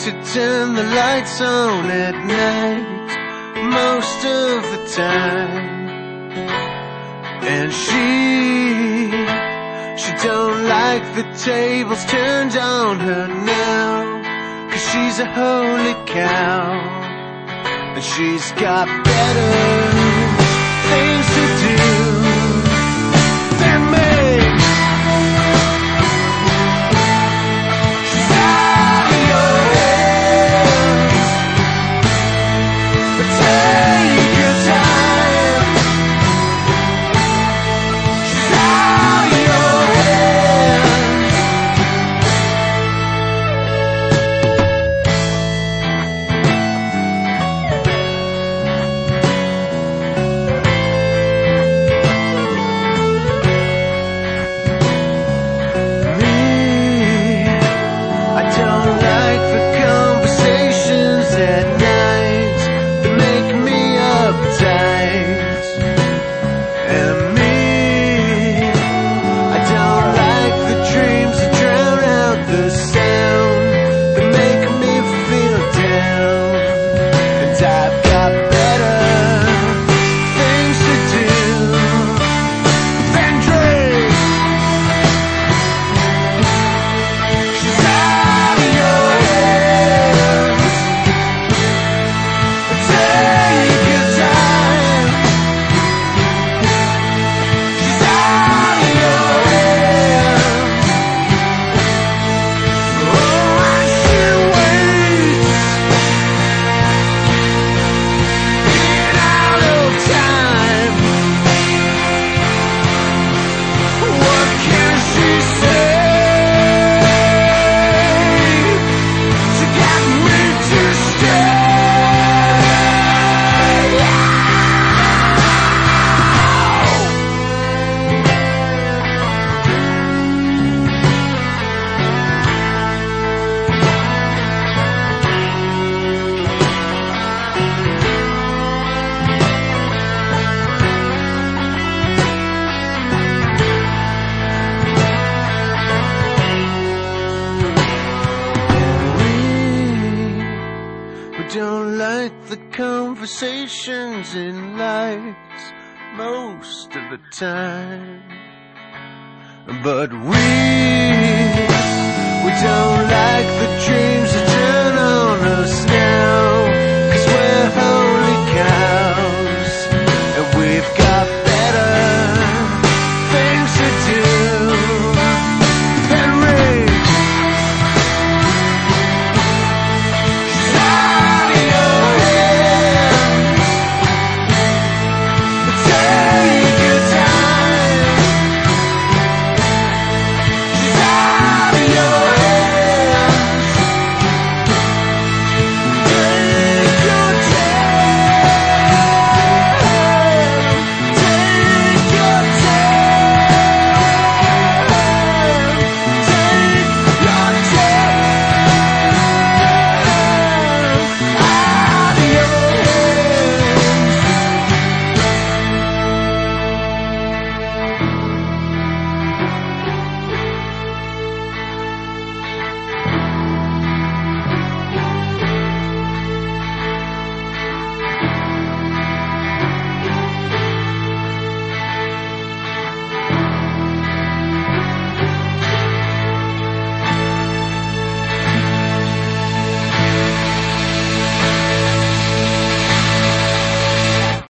to turn the lights on at night most of the time. And she don't like the tables turned on her now, 'cause she's a holy cow, and she's got better things to do than me. She's out of your hands, but take your time. She's out of your hands. I don't like the conversations at night that make me uptight. And me, I don't like the dreams that drown out the sound that make me feel down. And I've got better things to do than drink. She's out of your hands. Take your time. She's out of your hands. Oh, I should wait. Get out of time. What can she say to get me to stay? We don't like the conversations in lights most of the time, but we don't like the dreams